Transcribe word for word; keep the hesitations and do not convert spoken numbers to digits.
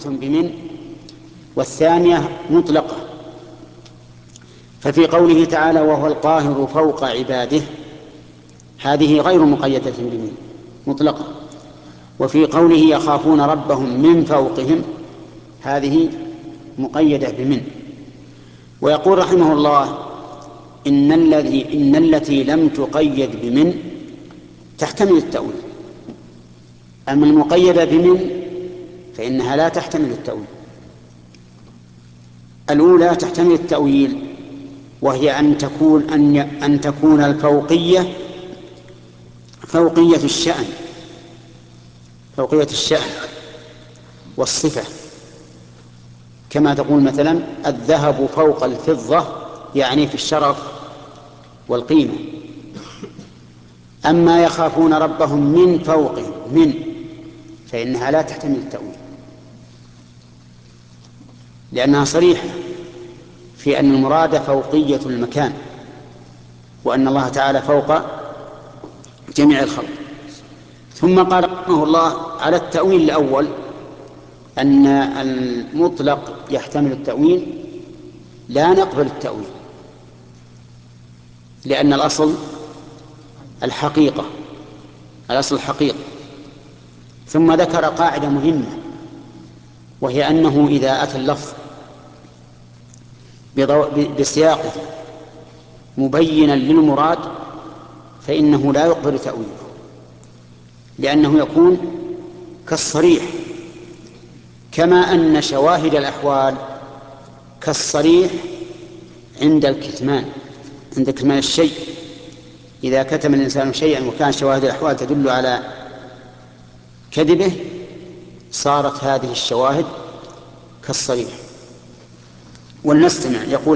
بمن، والثانية مطلقة. ففي قوله تعالى وهو القاهر فوق عباده هذه غير مقيدة بمن، مطلقة. وفي قوله يخافون ربهم من فوقهم هذه مقيدة بمن. ويقول رحمه الله إن الذي إن التي لم تقيد بمن تحتمل التأويل، أما المقيدة بمن فإنها لا تحتمل التأويل. الأولى تحتمل التأويل، وهي أن تكون أن أن تكون الفوقية فوقية الشأن، فوقية الشأن والصفة، كما تقول مثلا الذهب فوق الفضة، يعني في الشرف والقيمة. أما يخافون ربهم من فوقهم من فإنها لا تحتمل التأويل، لأنها صريحة في أن المراد فوقية المكان، وأن الله تعالى فوق جميع الخلق. ثم قال رحمه الله على التأويل الأول أن المطلق يحتمل التأويل، لا نقبل التأويل، لأن الأصل الحقيقة، الأصل الحقيقة. ثم ذكر قاعدة مهمة، وهي أنه إذا أتى اللفظ بسياقه مبينا للمراد فإنه لا يقبل تأويله، لأنه يكون كالصريح، كما أن شواهد الأحوال كالصريح عند الكتمان، عند كتمان الشيء. إذا كتم الإنسان شيئا وكان شواهد الأحوال تدل على كذبه صارت هذه الشواهد كالصريح. ولنستمع. يقول